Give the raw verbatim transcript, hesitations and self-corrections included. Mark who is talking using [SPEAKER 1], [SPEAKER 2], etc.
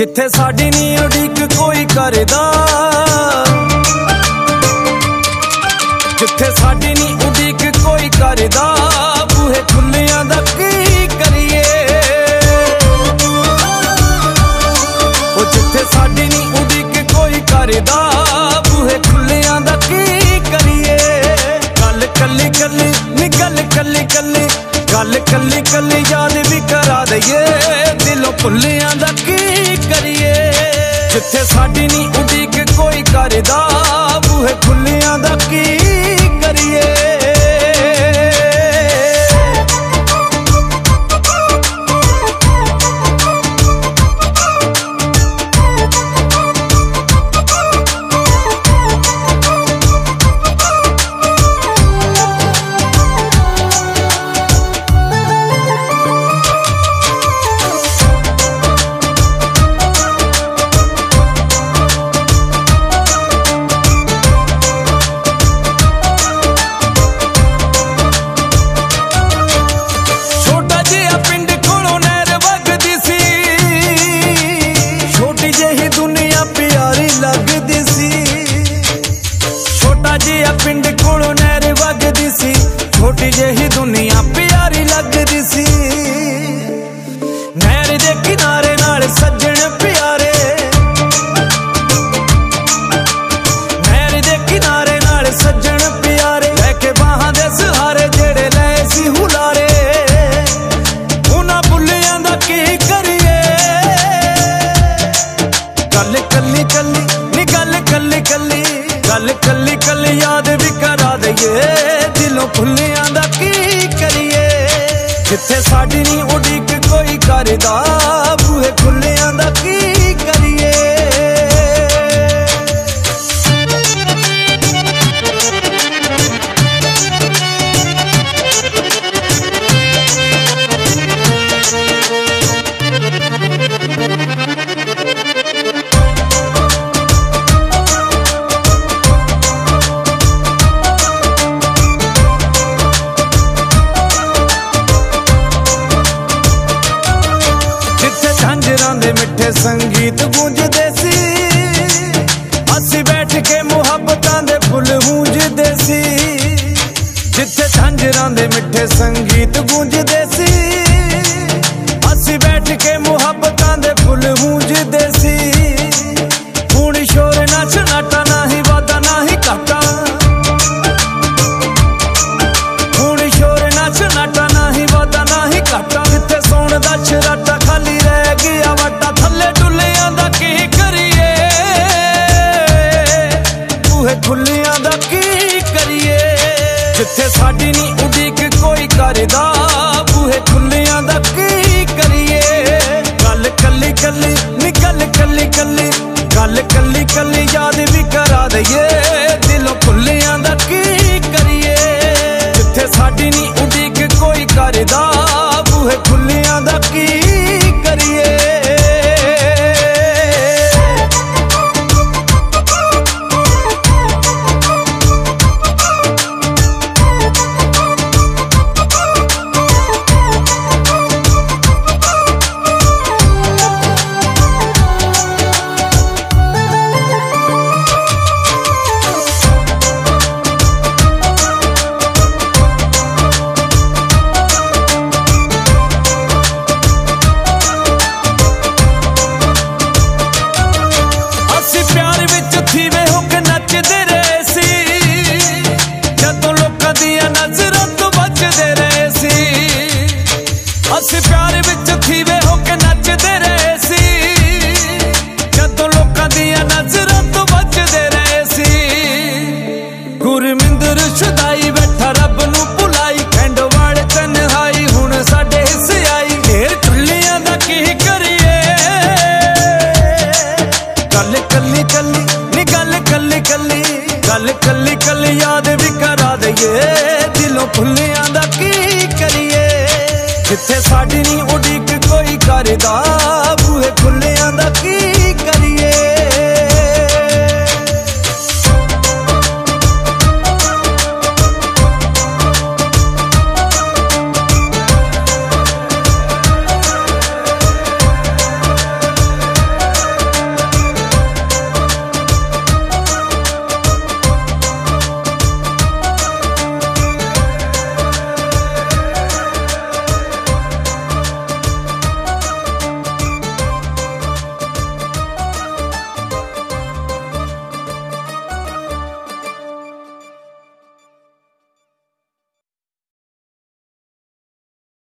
[SPEAKER 1] जिथे साडी नी उड़ीक कोई करदा, जिथे साडी नी उड़ीक कोई करदा, बूहे खुलियां दा की करिए। ओ जिथे साडी नी उड़ीक कोई करदा, बूहे खुलियां दा की करिए। गल कली कली नी गल कली कली गल कली कली याद भी करा दईए, दिलों भुलियां दा की करिए। जिथे साडी नी उड़ीक कोई करदा, बूहे खुलियां दा की करिए। पिंड कोलों नहर वगदी सी, छोटी जेही दुनिया प्यारी लगदी सी। नहर दे किनारे नाल सज्जण प्यारे, नहर दे किनारे नाल सज्जण प्यारे, लेके बाहां दे सहारे जेड़े ले सी हुलारे। उन्हां बुलियां दा की करिए। गल कली कली नी गल कली कली गल कली कली याद भी करा दईए, दिलों भुलियां दा की करिए। जिथे साडी नी उड़ीक कोई करदा, बूहे खुलियां दा की करिए। झांजरां दे मिठे संगीत गूंजदे सी, असी बैठ के मुहब्बतां दे फुल गूंजदे सी। जिथे झांजरां दे मिठे संगीत गूंजदे सी, असी बैठ के मुहब्बतां दे फुल गूंजदे सी। हुण शोर ना सन्नाटा, ना ही वादा ना ही घाटा। हुण शोर ना सन्नाटा, ना ही वादा ना ही घाटा। जिथे सोण दा शराटा खाली रह गया वाटा, थले डुलियां दा की करिए। बूहे खुलियां दा की करिए। जिथे साडी नी उड़ीक कोई करदा, बूहे खुलियां दा की करिए। गल कली कली नी गल कली कली गल कली कली याद भी करा दईए, दिलों भुलियां दा की करिए। जिथे साडी नी उड़ीक कोई करदा, बूहे खुलियां दा की करिए। असी प्यार विच थीवे होके नचदे रहे सी, जदों लोकां दियां नज़रां तो बचदे रहे सी। गुरमिंदर शुदाई बैठा रब नूं भुलाई, खंडवाड़ तन्हाई हुण साडे हिस्से आई। ढेर चुल्लियां दा की करिए। गल कली कली नी गल कली कली गल कली कली याद भी करा दईए, दिलों भुलियां दा की करिए। जिथे साडी नी उड़ीक कोई करदा, बूहे खुलियां दा